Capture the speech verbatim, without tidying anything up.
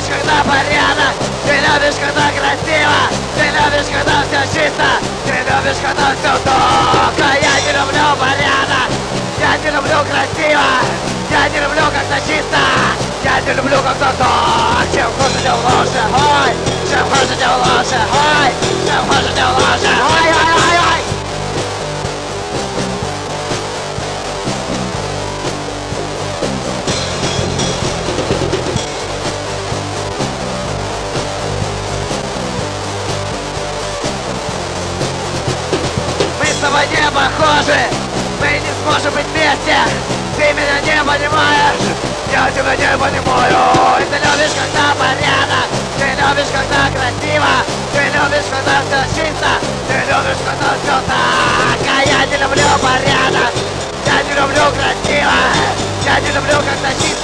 любишь, когда порядок, ты любишь, когда красиво, ты любишь, когда все чисто, ты любишь, когда все только. Я не люблю порядок, я не люблю красиво, я не люблю, когда чисто, я не люблю, когда так. Чем хуже, тем лучше, ой, чем хуже, тем лучше, ой, чем хуже, тем лучше, ой, ой, ой, ой. Мы с тобой не похожи, мы не сможем быть вместе. Ты меня не понимаешь, я тебя не понимаю. Ты любишь, когда порядок, ты любишь, когда красиво, ты любишь, когда все чисто, ты любишь, когда все так. А я не люблю порядок, я не люблю красиво, я не люблю, когда чисто.